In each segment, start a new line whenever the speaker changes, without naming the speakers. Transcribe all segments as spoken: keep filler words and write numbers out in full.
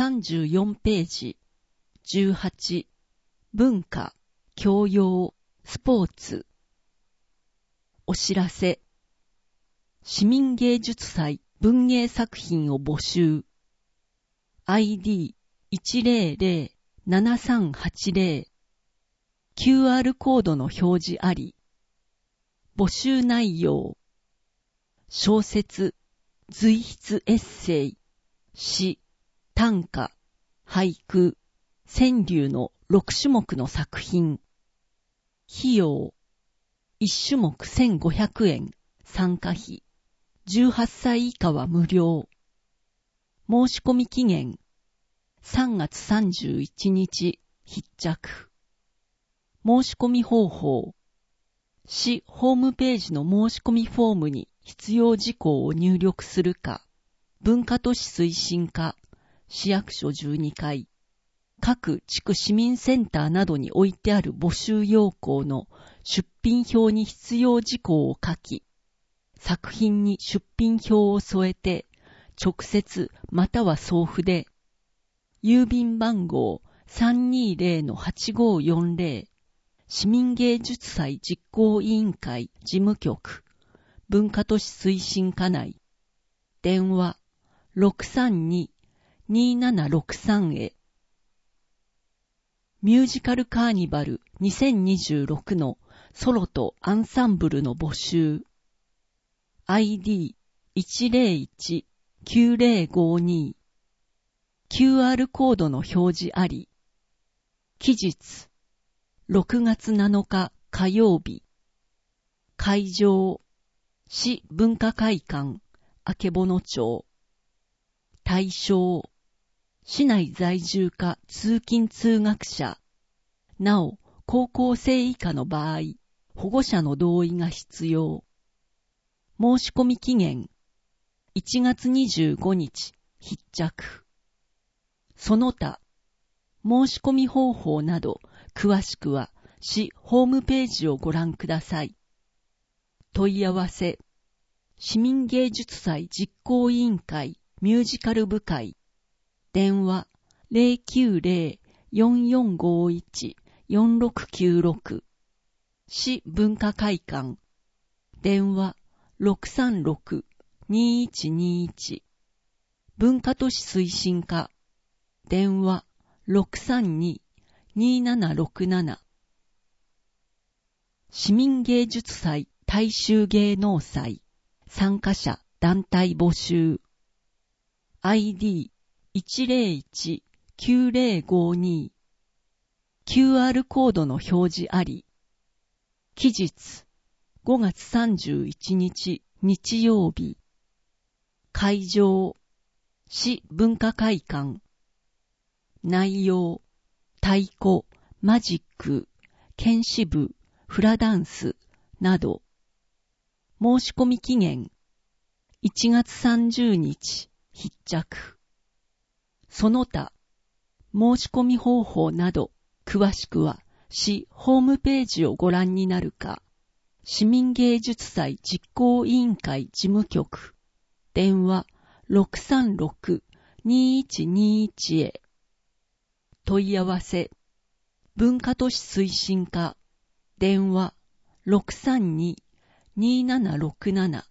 さんじゅうよんページ。じゅうはち、文化、教養、スポーツ。お知らせ。市民芸術祭文芸作品を募集。アイディーいちゼロゼロななさんはちゼロ。キューアール コードの表示あり。募集内容。小説、随筆エッセイ、詩、短歌、俳句、川柳のろく種目の作品。費用。いち種目せんごひゃくえん、参加費。じゅうはっさい以下は無料。申し込み期限。さんがつさんじゅういちにち、必着。申し込み方法。市ホームページの申し込みフォームに必要事項を入力するか、文化都市推進課、市役所じゅうにかい、各地区市民センターなどに置いてある募集要項の出品表に必要事項を書き、作品に出品表を添えて、直接または送付で、郵便番号 さんにーぜろのはちごーよんぜろ、市民芸術祭実行委員会事務局、文化都市推進課内、電話 ろくさんにーにーななろくさん へ。ミュージカルカーニバルにせんにじゅうろくのソロとアンサンブルの募集。アイディーいちゼロいちきゅうゼロごに。キューアール コードの表示あり。期日。ろくがつなのか火曜日。会場。市文化会館、曙町。対象。市内在住か通勤通学者。なお、高校生以下の場合、保護者の同意が必要。申し込み期限。いちがつにじゅうごにち、必着。その他、申し込み方法など、詳しくは、市ホームページをご覧ください。問い合わせ。市民芸術祭実行委員会ミュージカル部会。電話 ゼロきゅうゼロ よんよんごいち よんろくきゅうろく。市文化会館。電話 ろくさんろく にいちにいち。文化都市推進課。電話 ろくさんに にーななろくなな。市民芸術祭大衆芸能祭参加者団体募集。アイディーいちゼロいちきゅうゼロごに。キューアール コードの表示あり。期日ごがつさんじゅういちにち日曜日。会場市文化会館。内容太鼓、マジック、剣士部、フラダンスなど。申し込み期限いちがつさんじゅうにち必着。その他申し込み方法など詳しくは市ホームページをご覧になるか、市民芸術祭実行委員会事務局電話 ろくさんろく にいちにいち へ。問い合わせ。文化都市推進課。電話 ろくさんに にーななろくなな。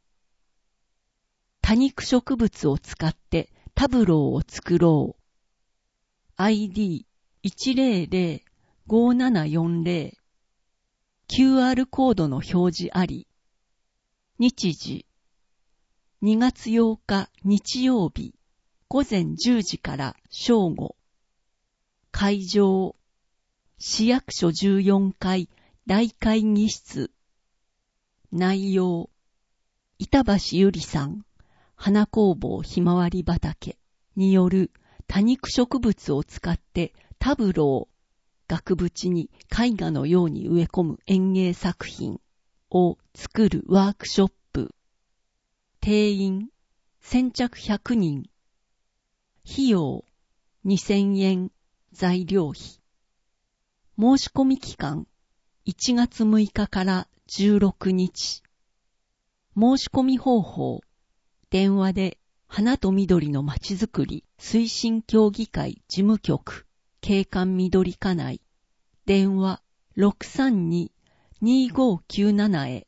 多肉植物を使ってタブローを作ろう。アイディーいちゼロゼロ ごななよんゼロ。キューアール コードの表示あり。日時。にがつようか日曜日。ごぜんじゅうじから正午。会場。市役所じゅうよんかい大会議室。内容。板橋ゆりさん、花工房ひまわり畑による多肉植物を使ってタブロー、額縁に絵画のように植え込む園芸作品を作るワークショップ。定員先着ひゃくにん。費用にせんえん。材料費。申し込み期間いちがつむいかからじゅうろくにち。申し込み方法。電話で花と緑のまちづくり推進協議会事務局景観緑課内電話 ろくさんに にごきゅうなな へ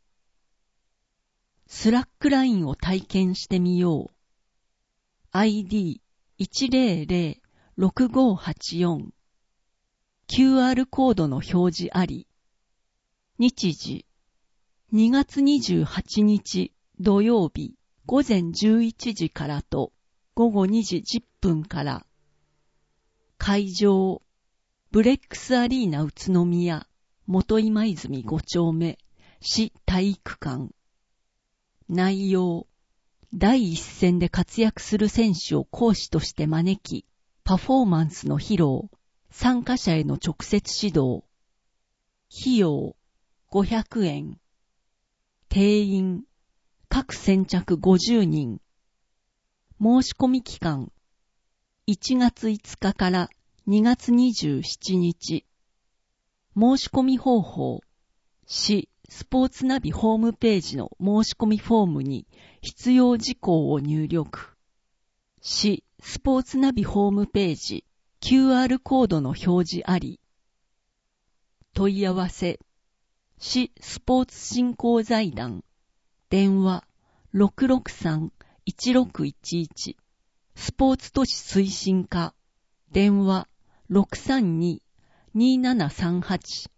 スラックラインを体験してみよう。アイディーいちぜろぜろろくごはちよん キューアール コードの表示あり。日時にがつにじゅうはちにち土曜日ごぜんじゅういちじからとごごにじじゅっぷんから。会場ブレックスアリーナ宇都宮元今泉ご丁目市体育館。内容第一線で活躍する選手を講師として招き、パフォーマンスの披露、参加者への直接指導。費用ごひゃくえん。定員各先着ごじゅうにん。申し込み期間いちがついつかからにがつにじゅうしちにち。申し込み方法市スポーツナビホームページの申し込みフォームに必要事項を入力。市スポーツナビホームページ キューアール コードの表示あり。問い合わせ市スポーツ振興財団電話 ろくろくさん いちろくいちいち スポーツ都市推進課電話 ろくさんに にななさんはち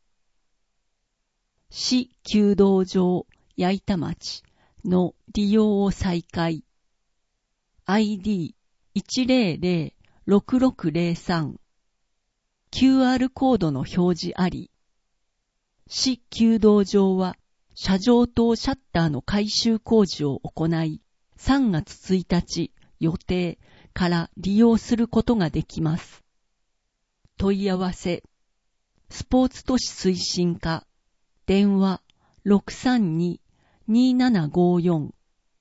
市弓道場矢板町の利用を再開。アイディーいちぜろぜろろくろくぜろさん キューアール コードの表示あり。市弓道場は車上等シャッターの改修工事を行い、さんがつついたち予定から利用することができます。問い合わせスポーツ都市推進課電話 ろくさんに にななごよん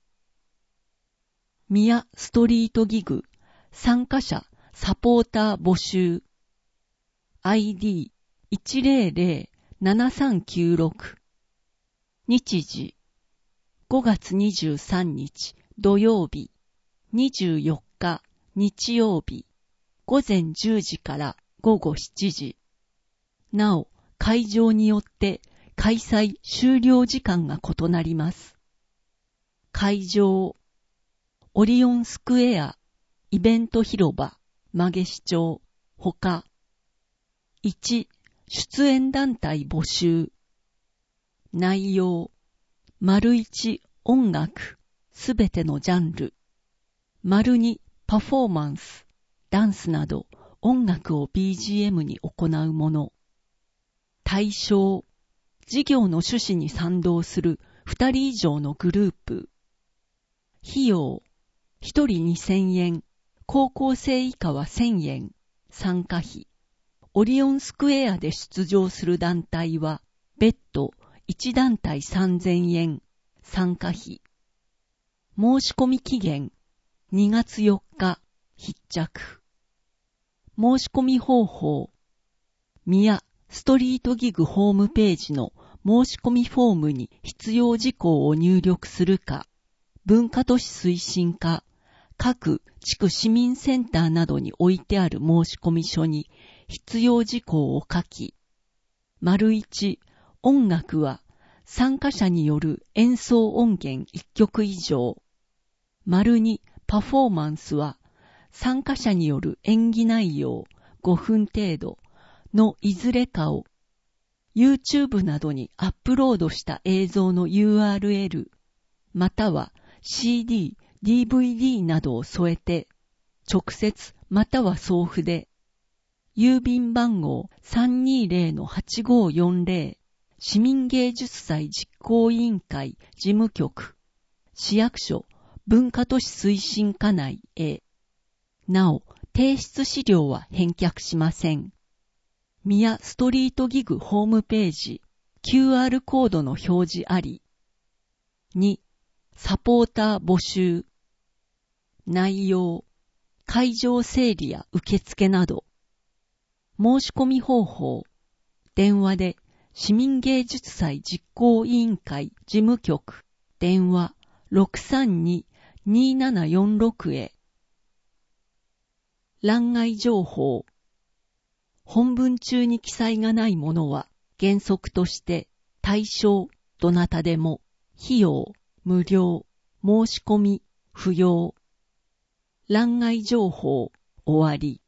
宮ストリートギグ参加者サポーター募集 アイディーいちぜろぜろななさんきゅうろく 日時ごがつにじゅうさんにち土曜日にじゅうよっか日曜日ごぜんじゅうじからごごしちじ。なお会場によって開催終了時間が異なります。会場オリオンスクエアイベント広場曲げ市町ほか。いち出演団体募集。内容丸いち音楽すべてのジャンル。丸にパフォーマンスダンスなど音楽を ビージーエム に行うもの。対象事業の趣旨に賛同するふたり以上のグループ。費用ひとりにせんえん、高校生以下はせんえん、参加費。オリオンスクエアで出場する団体は別途いち団体さんぜんえん、参加費。申し込み期限にがつよっか、必着。申し込み方法宮ストリートギグホームページの申し込みフォームに必要事項を入力するか、文化都市推進課、各地区市民センターなどに置いてある申し込み書に必要事項を書き、丸一、音楽は参加者による演奏音源いっきょく以上。丸二、パフォーマンスは参加者による演技内容ごふん程度のいずれかを YouTube などにアップロードした映像の ユーアールエル または シーディー、ディーブイディー などを添えて直接または送付で郵便番号 さんにーぜろのはちごーよんぜろ 市民芸術祭実行委員会事務局市役所文化都市推進課内へ。なお提出資料は返却しません。宮ストリートギグホームページ キューアール コードの表示あり。にサポーター募集。内容会場整理や受付など。申し込み方法電話で市民芸術祭実行委員会事務局電話 ろくさんににーななよんろくへ。欄外情報。本文中に記載がないものは原則として対象どなたでも費用無料申し込み不要。欄外情報終わり。